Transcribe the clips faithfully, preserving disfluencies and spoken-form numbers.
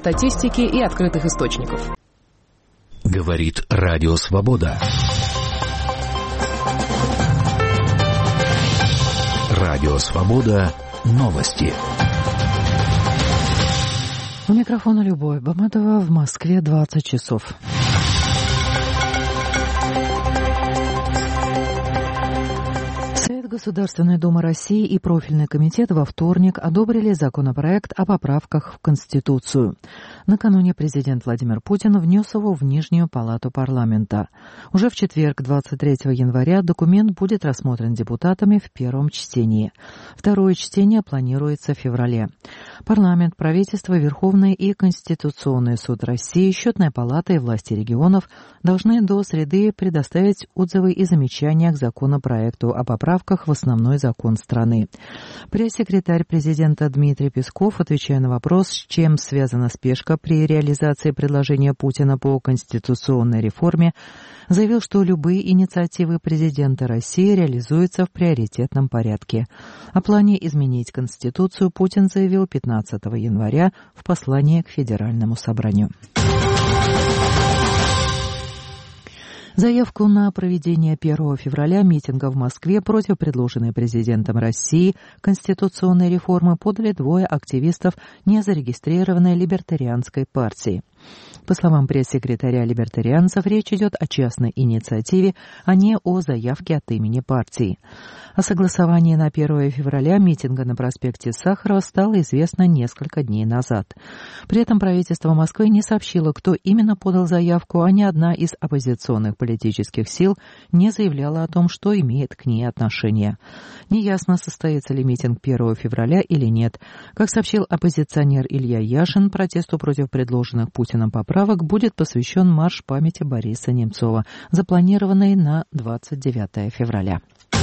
статистики и открытых источников. Говорит Радио Свобода. Радио Свобода. Новости. У микрофона Любовь Баматова. В Москве двадцать часов. Государственная Дума России и профильный комитет во вторник одобрили законопроект о поправках в Конституцию. Накануне президент Владимир Путин внес его в Нижнюю палату парламента. Уже в четверг, двадцать третьего января, документ будет рассмотрен депутатами в первом чтении. Второе чтение планируется в феврале. Парламент, правительство, Верховный и Конституционный суд России, Счетная палата и власти регионов должны до среды предоставить отзывы и замечания к законопроекту о поправках в основной закон страны. Пресс-секретарь президента Дмитрий Песков, отвечая на вопрос, с чем связана спешка при реализации предложения Путина по конституционной реформе, заявил, что любые инициативы президента России реализуются в приоритетном порядке. О плане изменить Конституцию Путин заявил пятнадцатого января в послании к Федеральному собранию. Заявку на проведение первого февраля митинга в Москве против предложенной президентом России конституционной реформы подали двое активистов незарегистрированной либертарианской партии. По словам пресс-секретаря либертарианцев, речь идет о частной инициативе, а не о заявке от имени партии. О согласовании на первого февраля митинга на проспекте Сахарова стало известно несколько дней назад. При этом правительство Москвы не сообщило, кто именно подал заявку, а ни одна из оппозиционных политических сил не заявляла о том, что имеет к ней отношение. Неясно, состоится ли митинг первого февраля или нет. Как сообщил оппозиционер Илья Яшин, протесту против предложенных Путиным поправок будет посвящен марш памяти Бориса Немцова, запланированный на двадцать девятого февраля.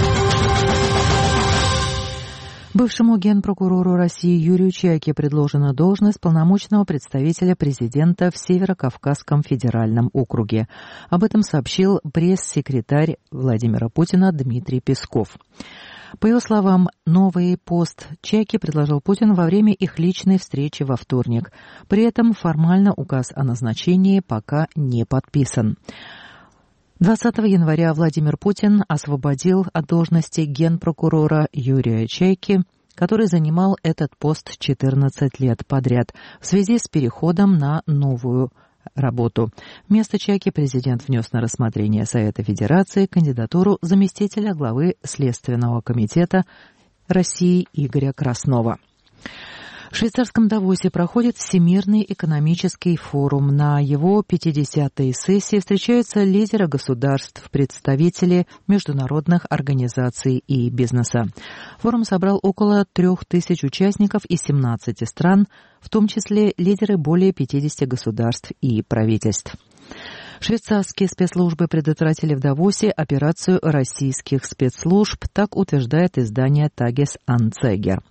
Бывшему генпрокурору России Юрию Чайке предложена должность полномочного представителя президента в Северо-Кавказском федеральном округе. Об этом сообщил пресс-секретарь Владимира Путина Дмитрий Песков. По его словам, новый пост Чайки предложил Путин во время их личной встречи во вторник. При этом формально указ о назначении пока не подписан. двадцатого января Владимир Путин освободил от должности генпрокурора Юрия Чайки, который занимал этот пост четырнадцать лет подряд в связи с переходом на новую работу. Вместо Чайки президент внес на рассмотрение Совета Федерации кандидатуру заместителя главы Следственного комитета России Игоря Краснова. В швейцарском Давосе проходит Всемирный экономический форум. На его пятидесятой сессии встречаются лидеры государств, представители международных организаций и бизнеса. Форум собрал около трех тысяч участников из семнадцати стран, в том числе лидеры более пятидесяти государств и правительств. Швейцарские спецслужбы предотвратили в Давосе операцию российских спецслужб, так утверждает издание Tages Anzeiger.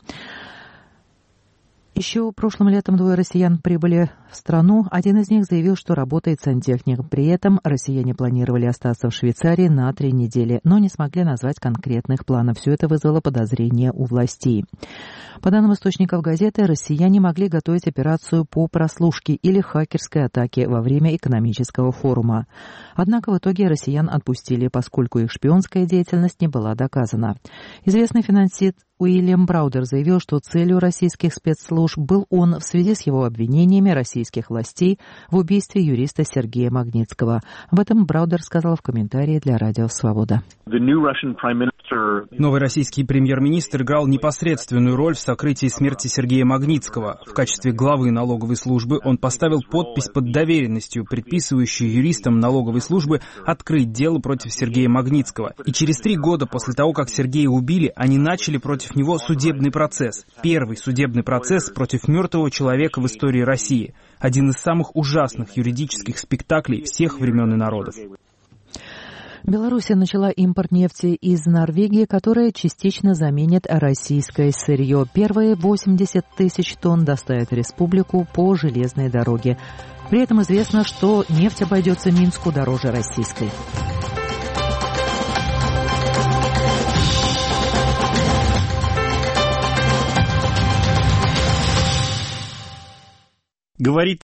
Еще прошлым летом двое россиян прибыли в страну. Один из них заявил, что работает сантехником. При этом россияне планировали остаться в Швейцарии на три недели, но не смогли назвать конкретных планов. Все это вызвало подозрения у властей. По данным источников газеты, россияне могли готовить операцию по прослушке или хакерской атаке во время экономического форума. Однако в итоге россиян отпустили, поскольку их шпионская деятельность не была доказана. Известный финансист Уильям Браудер заявил, что целью российских спецслужб был он в связи с его обвинениями российских властей в убийстве юриста Сергея Магнитского. Об этом Браудер сказал в комментарии для Радио Свобода. Новый российский премьер-министр играл непосредственную роль в сокрытии смерти Сергея Магнитского. В качестве главы налоговой службы он поставил подпись под доверенностью, предписывающую юристам налоговой службы открыть дело против Сергея Магнитского. И через три года после того, как Сергея убили, они начали против него судебный процесс. Первый судебный процесс против мертвого человека в истории России. Один из самых ужасных юридических спектаклей всех времен и народов. Белоруссия начала импорт нефти из Норвегии, которая частично заменит российское сырье. Первые восемьдесят тысяч тонн доставят в республику по железной дороге. При этом известно, что нефть обойдется Минску дороже российской. Говорит